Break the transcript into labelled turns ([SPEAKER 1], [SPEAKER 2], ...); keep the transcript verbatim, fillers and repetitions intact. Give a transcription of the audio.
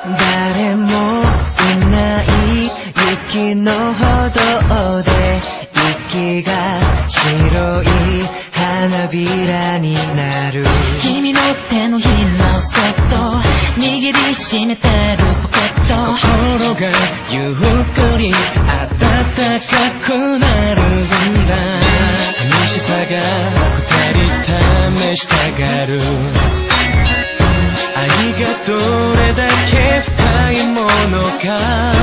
[SPEAKER 1] 誰もいない雪の歩道で息が白い花びらになる。
[SPEAKER 2] 君の手のひらをそっと握りしめてるポケット。
[SPEAKER 1] 心がゆっくり暖かくなるんだ。寂しさが二人試したがる。愛がどれだけ深いものか